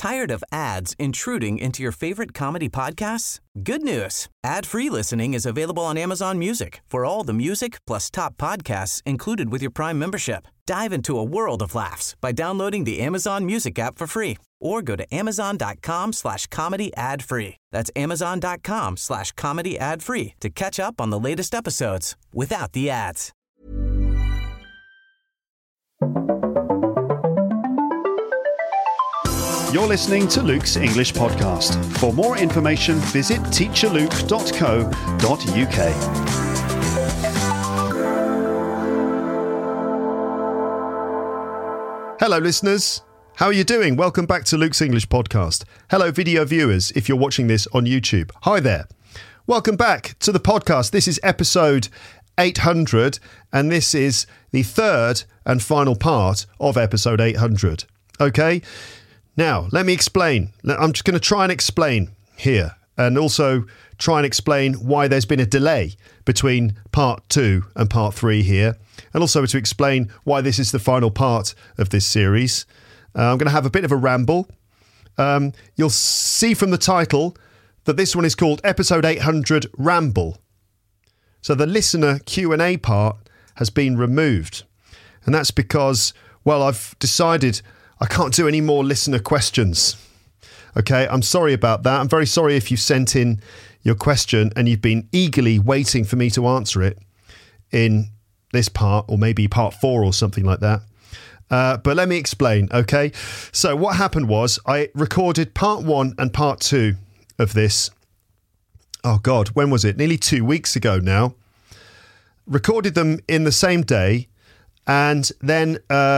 Tired of ads intruding into your favorite comedy podcasts? Good news. Ad-free listening is available on Amazon Music for all the music plus top podcasts included with your Prime membership. Dive into a world of laughs by downloading the Amazon Music app for free or go to amazon.com/comedy ad-free. That's amazon.com/comedy ad-free to catch up on the latest episodes without the ads. You're listening to Luke's English Podcast. For more information, visit teacherluke.co.uk. Hello, listeners. How are you doing? Welcome back to Luke's English Podcast. Hello, video viewers, if you're watching this on YouTube. Hi there. Welcome back to the podcast. This is episode 800, and this is the third and final part of episode 800. Okay? Now, let me explain. I'm just going to try and explain here and also try and explain why there's been a delay between part 2 and part 3 here, and also to explain why this is the final part of this series. I'm going to have a bit of a ramble. You'll see from the title that this one is called Episode 800 Ramble. So the listener Q&A part has been removed. And that's because, well, I've decided I can't do any more listener questions. Okay, I'm sorry about that. I'm very sorry if you sent in your question and you've been eagerly waiting for me to answer it in this part, or maybe part 4 or something like that. But let me explain, okay? So what happened was I recorded part 1 and part 2 of this. Oh God, when was it? Nearly 2 weeks ago now. Recorded them in the same day. And then,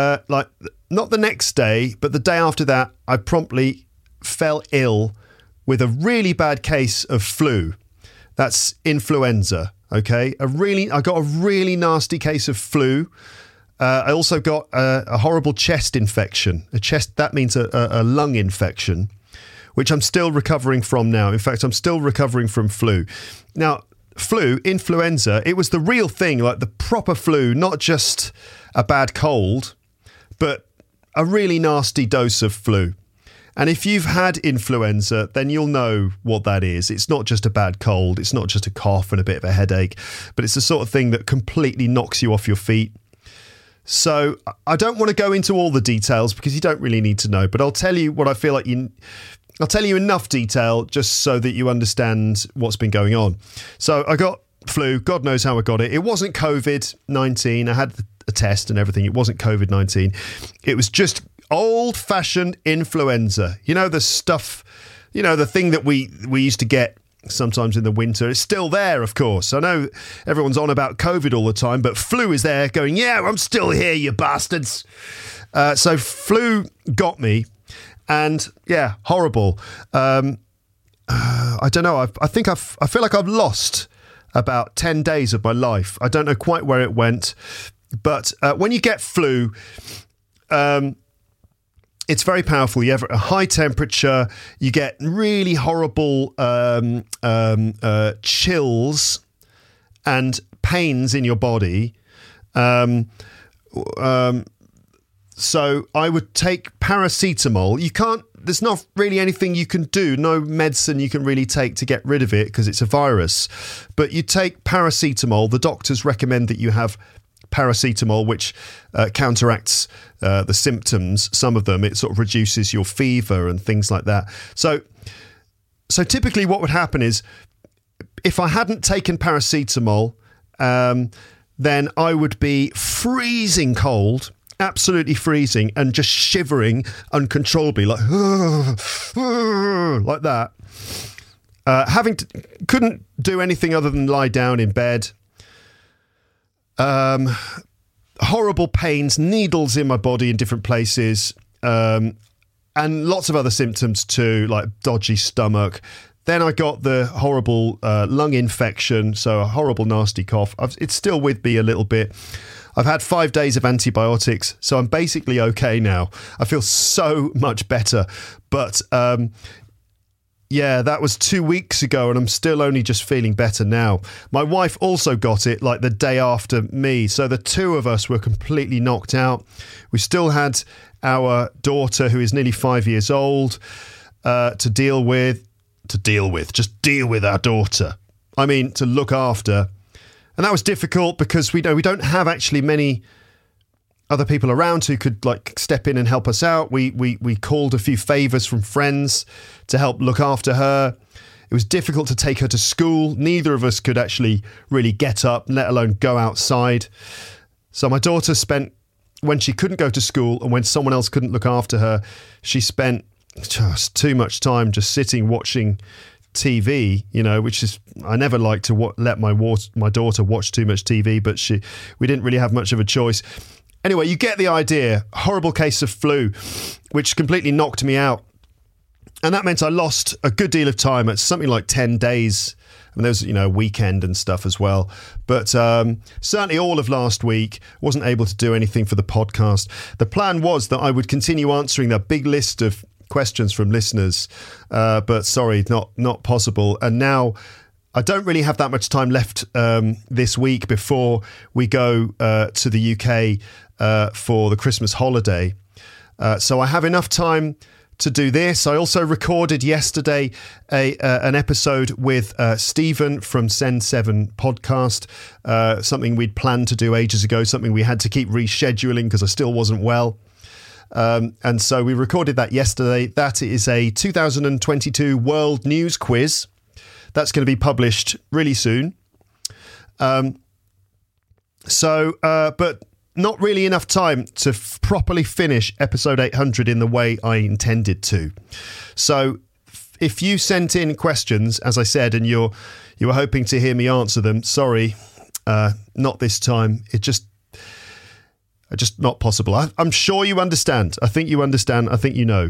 not the next day, but the day after that, I promptly fell ill with a really bad case of flu. That's influenza, okay? I got a really nasty case of flu. I also got a horrible chest infection. That means a lung infection, which I'm still recovering from now. In fact, I'm still recovering from flu. Now, influenza, it was the real thing, like the proper flu, not just a bad cold, but a really nasty dose of flu. And if you've had influenza, then you'll know what that is. It's not just a bad cold. It's not just a cough and a bit of a headache, but it's the sort of thing that completely knocks you off your feet. So I don't want to go into all the details because you don't really need to know, but I'll tell you what I feel like I'll tell you enough detail just so that you understand what's been going on. So I got flu. God knows how I got it. It wasn't COVID-19. I had a test and everything. It wasn't COVID-19. It was just old-fashioned influenza. You know, the stuff, the thing that we used to get sometimes in the winter. It's still there, of course. I know everyone's on about COVID all the time, but flu is there going, yeah, I'm still here, you bastards. So flu got me. And yeah, horrible. I don't know. I feel like I've lost about 10 days of my life. I don't know quite where it went, but when you get flu, it's very powerful. You have a high temperature. You get really horrible chills and pains in your body. So I would take paracetamol. There's not really anything you can do, no medicine you can really take to get rid of it because it's a virus. But you take paracetamol. The doctors recommend that you have paracetamol, which counteracts the symptoms. Some of them, it sort of reduces your fever and things like that. So typically what would happen is if I hadn't taken paracetamol, then I would be freezing cold, absolutely freezing, and just shivering uncontrollably, like that. Couldn't do anything other than lie down in bed. Horrible pains, needles in my body in different places, and lots of other symptoms too, like dodgy stomach. Then I got the horrible lung infection, so a horrible nasty cough. It's still with me a little bit. I've had 5 days of antibiotics, so I'm basically okay now. I feel so much better. But Yeah, that was 2 weeks ago, and I'm still only just feeling better now. My wife also got it like the day after me, so the two of us were completely knocked out. We still had our daughter, who is nearly 5 years old, to deal with, just deal with our daughter. I mean, to look after. And that was difficult because we don't have actually many other people around who could like step in and help us out. We called a few favours from friends to help look after her. It was difficult to take her to school. Neither of us could actually really get up, let alone go outside. So my daughter spent, when she couldn't go to school and when someone else couldn't look after her, she spent just too much time just sitting watching TV, which is, I never like to let my daughter watch too much TV, but we didn't really have much of a choice. Anyway, you get the idea. Horrible case of flu, which completely knocked me out. And that meant I lost a good deal of time. It's something like 10 days. And there was, a weekend and stuff as well. But certainly all of last week, wasn't able to do anything for the podcast. The plan was that I would continue answering that big list of questions from listeners. But sorry, not possible. And now I don't really have that much time left this week before we go to the UK for the Christmas holiday. So I have enough time to do this. I also recorded yesterday an episode with Stephen from Send 7 podcast, something we'd planned to do ages ago, something we had to keep rescheduling because I still wasn't well. And so we recorded that yesterday. That is a 2022 World News Quiz. That's going to be published really soon. But not really enough time to properly finish episode 800 in the way I intended to. So if you sent in questions, as I said, and you were hoping to hear me answer them, sorry, not this time. It's just not possible. I'm sure you understand. I think you understand. I think you know.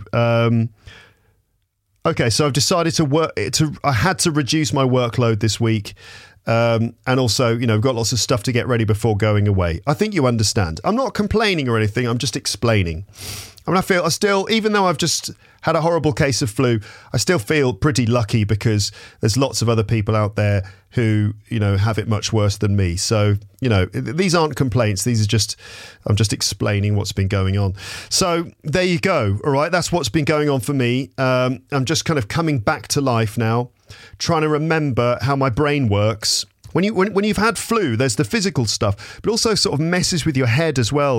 Okay, so I've decided I had to reduce my workload this week. And also, we've got lots of stuff to get ready before going away. I think you understand. I'm not complaining or anything. I'm just explaining. I mean, I still, even though I've just had a horrible case of flu, I still feel pretty lucky because there's lots of other people out there who, have it much worse than me. So, these aren't complaints. I'm just explaining what's been going on. So there you go. All right. That's what's been going on for me. I'm just kind of coming back to life now, trying to remember how my brain works. When you've had flu, there's the physical stuff, but also sort of messes with your head as well.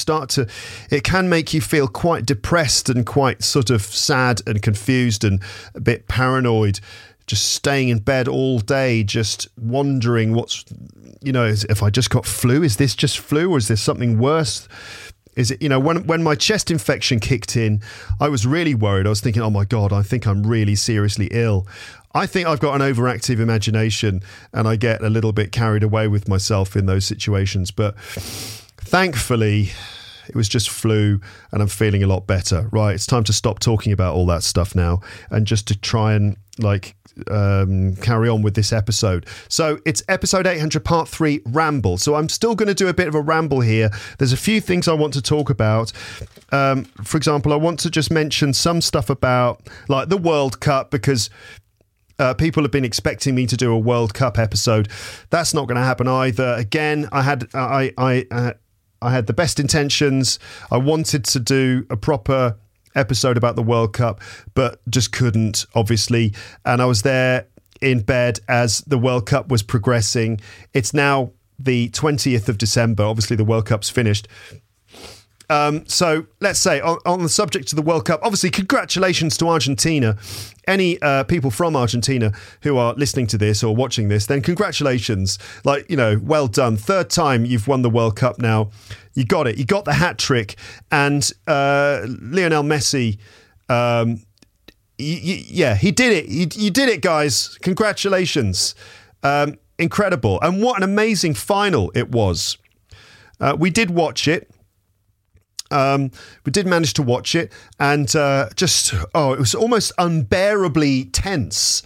It can make you feel quite depressed and quite sort of sad and confused and a bit paranoid, just staying in bed all day, just wondering if I just got flu, is this just flu or is there something worse? Is it, when my chest infection kicked in, I was really worried. I was thinking, oh my God, I think I'm really seriously ill. I think I've got an overactive imagination and I get a little bit carried away with myself in those situations. But thankfully, it was just flu and I'm feeling a lot better. Right, it's time to stop talking about all that stuff now and just to try and carry on with this episode. So it's episode 800 part 3 ramble. So I'm still going to do a bit of a ramble here. There's a few things I want to talk about. For example, I want to just mention some stuff about like the World Cup because people have been expecting me to do a World Cup episode. That's not going to happen either. Again, I had the best intentions. I wanted to do a proper episode about the World Cup, but just couldn't, obviously. And I was there in bed as the World Cup was progressing. It's now the 20th of December. Obviously, the World Cup's finished. So let's say on the subject of the World Cup, obviously, congratulations to Argentina. Any people from Argentina who are listening to this or watching this, then congratulations. Well done. Third time you've won the World Cup now. You got it. You got the hat trick. And Lionel Messi, he did it. You did it, guys. Congratulations. Incredible. And what an amazing final it was. We did watch it. We did manage to watch it and it was almost unbearably tense.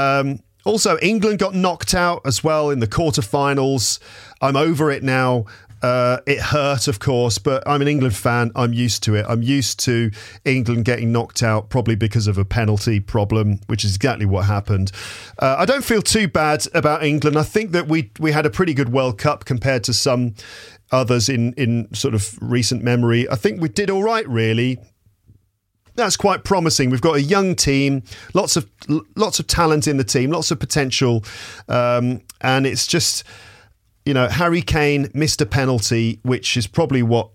Also, England got knocked out as well in the quarterfinals. I'm over it now. It hurt, of course, but I'm an England fan. I'm used to it. I'm used to England getting knocked out, probably because of a penalty problem, which is exactly what happened. I don't feel too bad about England. I think that we had a pretty good World Cup compared to some others in sort of recent memory. I think we did all right, really. That's quite promising. We've got a young team, lots of talent in the team, lots of potential, and it's just, Harry Kane missed a penalty, which is probably what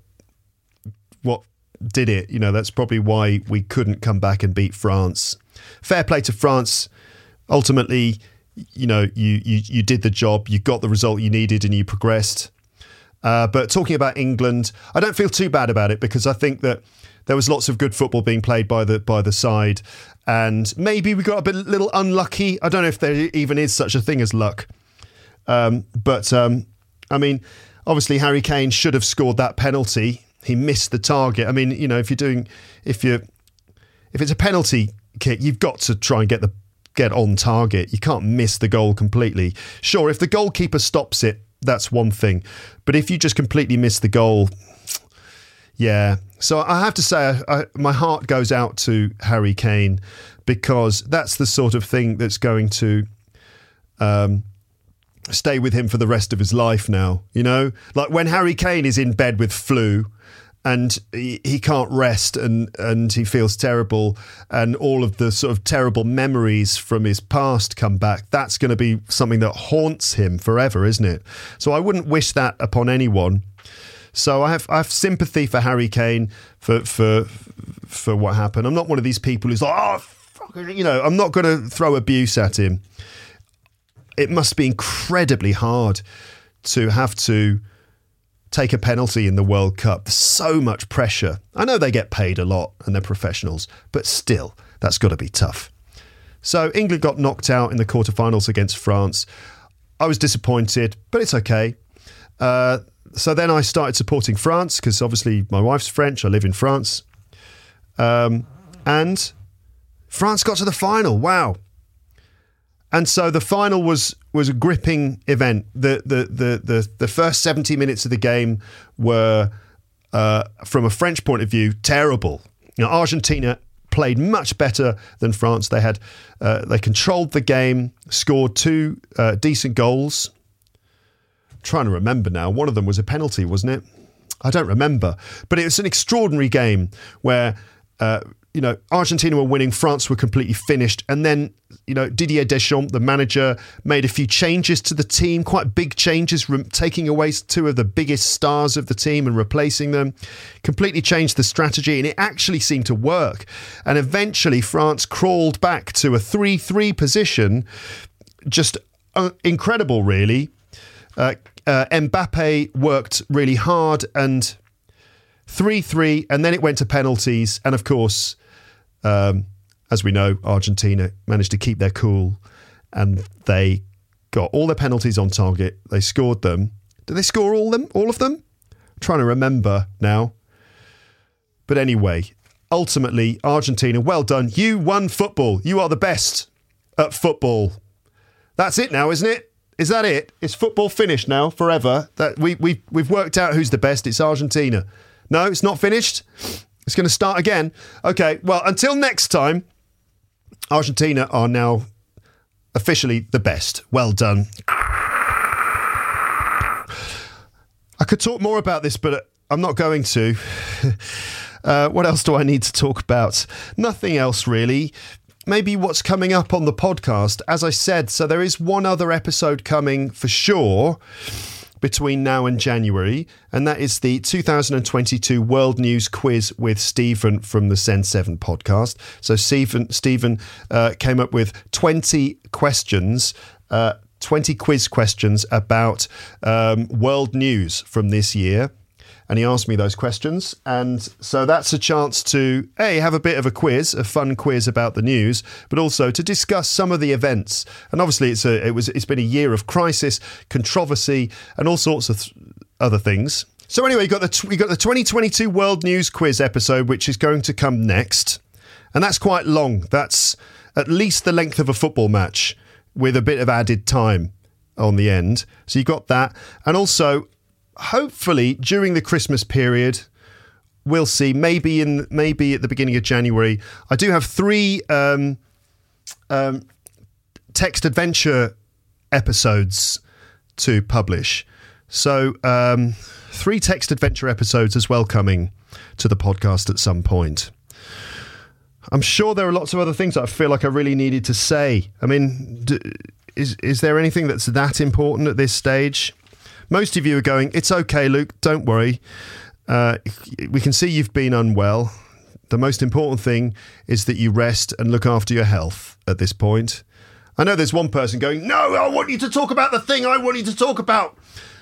did it. That's probably why we couldn't come back and beat France. Fair play to France. Ultimately, you did the job, you got the result you needed, and you progressed. But talking about England, I don't feel too bad about it because I think that there was lots of good football being played by the side, and maybe we got a little unlucky. I don't know if there even is such a thing as luck. But obviously Harry Kane should have scored that penalty. He missed the target. I mean, if it's a penalty kick, you've got to try and get on target. You can't miss the goal completely. Sure, if the goalkeeper stops it, that's one thing. But if you just completely miss the goal, yeah. So I have to say, my heart goes out to Harry Kane because that's the sort of thing that's going to stay with him for the rest of his life now. Like when Harry Kane is in bed with flu and he can't rest and he feels terrible and all of the sort of terrible memories from his past come back, that's going to be something that haunts him forever, isn't it? So I wouldn't wish that upon anyone. So I have sympathy for Harry Kane for what happened. I'm not one of these people who's like, I'm not going to throw abuse at him. It must be incredibly hard to have to take a penalty in the World Cup. There's so much pressure. I know they get paid a lot and they're professionals, but still, that's got to be tough. So England got knocked out in the quarterfinals against France. I was disappointed, but it's okay. So then I started supporting France because obviously my wife's French. I live in France. And France got to the final. Wow. And so the final was a gripping event. The first 70 minutes of the game were, from a French point of view, terrible. Argentina played much better than France. They controlled the game, scored two decent goals. I'm trying to remember now. One of them was a penalty, wasn't it? I don't remember. But it was an extraordinary game where Argentina were winning, France were completely finished. And then, Didier Deschamps, the manager, made a few changes to the team, quite big changes, taking away two of the biggest stars of the team and replacing them, completely changed the strategy. And it actually seemed to work. And eventually France crawled back to a 3-3 position. Just incredible, really. Mbappe worked really hard and 3-3, and then it went to penalties. And of course, as we know, Argentina managed to keep their cool and they got all their penalties on target. They scored them. Did they score all of them? I'm trying to remember now. But anyway, ultimately, Argentina, well done. You won football. You are the best at football. That's it now, isn't it? Is that it? Is football finished now forever? That we've worked out who's the best. It's Argentina. No, it's not finished. It's going to start again. Okay, well, until next time, Argentina are now officially the best. Well done. I could talk more about this, but I'm not going to. What else do I need to talk about? Nothing else, really. Maybe what's coming up on the podcast. As I said, so there is one other episode coming for sure between now and January, and that is the 2022 World News Quiz with Stephen from the Send 7 podcast. So Stephen came up with 20 questions, 20 quiz questions about world news from this year. And he asked me those questions. And so that's a chance to, have a bit of a quiz, a fun quiz about the news, but also to discuss some of the events. And obviously it's been a year of crisis, controversy, and all sorts of other things. So anyway, we got the 2022 World News Quiz episode, which is going to come next. And that's quite long. That's at least the length of a football match with a bit of added time on the end. So you got that. And also, hopefully during the Christmas period, we'll see. Maybe at the beginning of January. I do have 3 text adventure episodes to publish. So 3 text adventure episodes as well coming to the podcast at some point. I'm sure there are lots of other things that I feel like I really needed to say. I mean, is there anything that's that important at this stage? Most of you are going, it's okay, Luke, don't worry. We can see you've been unwell. The most important thing is that you rest and look after your health at this point. I know there's one person going, no, I want you to talk about the thing I want you to talk about.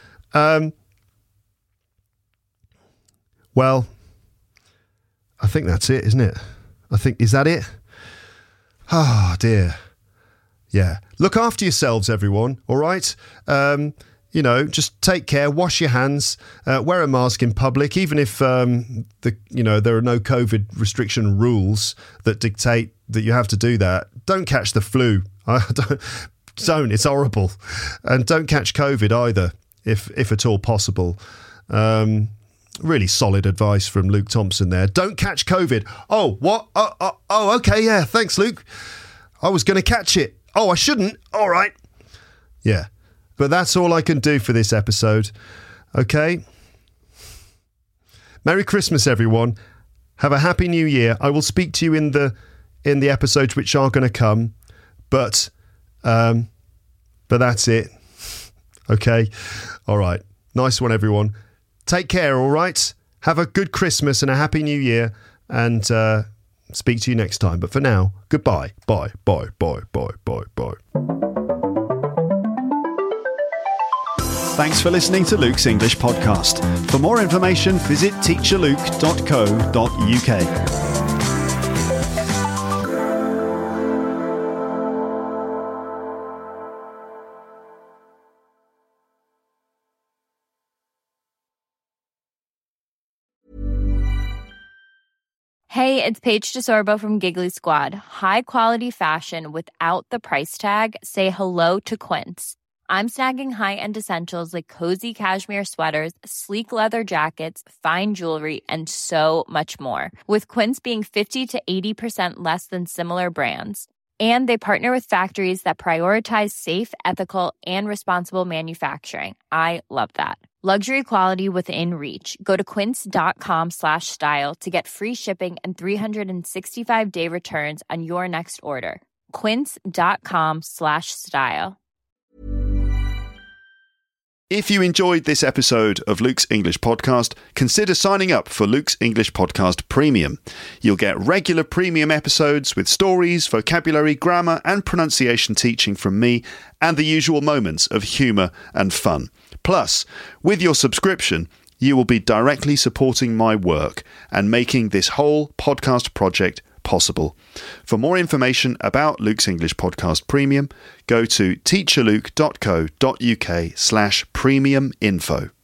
Well, I think that's it, isn't it? Is that it? Ah, dear. Yeah. Look after yourselves, everyone, all right? Just take care, wash your hands, wear a mask in public, even if there are no COVID restriction rules that dictate that you have to do that. Don't catch the flu. Don't. It's horrible. And don't catch COVID either, if at all possible. Really solid advice from Luke Thompson there. Don't catch COVID. Oh, what? Oh, okay, yeah, thanks, Luke. I was going to catch it. Oh, I shouldn't. All right. Yeah. But that's all I can do for this episode. Okay? Merry Christmas, everyone. Have a happy new year. I will speak to you in the episodes which are going to come. But that's it. Okay? All right. Nice one, everyone. Take care, all right? Have a good Christmas and a happy new year. And speak to you next time. But for now, goodbye. Bye. Bye. Bye. Bye. Bye. Bye. Thanks for listening to Luke's English Podcast. For more information, visit teacherluke.co.uk. Hey, it's Paige DeSorbo from Giggly Squad. High quality fashion without the price tag. Say hello to Quince. I'm snagging high-end essentials like cozy cashmere sweaters, sleek leather jackets, fine jewelry, and so much more. With Quince being 50 to 80% less than similar brands. And they partner with factories that prioritize safe, ethical, and responsible manufacturing. I love that. Luxury quality within reach. Go to quince.com/style to get free shipping and 365-day returns on your next order. Quince.com/style. If you enjoyed this episode of Luke's English Podcast, consider signing up for Luke's English Podcast Premium. You'll get regular premium episodes with stories, vocabulary, grammar and pronunciation teaching from me and the usual moments of humour and fun. Plus, with your subscription, you will be directly supporting my work and making this whole podcast project possible. For more information about Luke's English Podcast Premium, go to teacherluke.co.uk/premium info.